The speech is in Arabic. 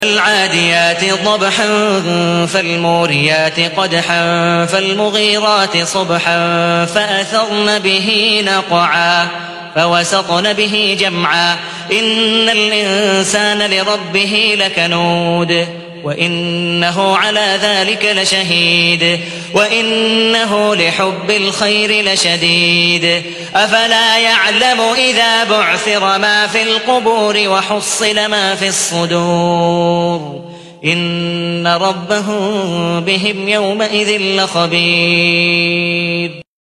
العاديات ضبحا فالموريات قدحا فالمغيرات صبحا فأثرن به نقعا فوسطن به جمعا إن الإنسان لربه لكنود وإنه على ذلك لشهيد وإنه لحب الخير لشديد أفلا يعلم إذا بعثر ما في القبور وحصل ما في الصدور إن ربهم بهم يومئذ لخبير.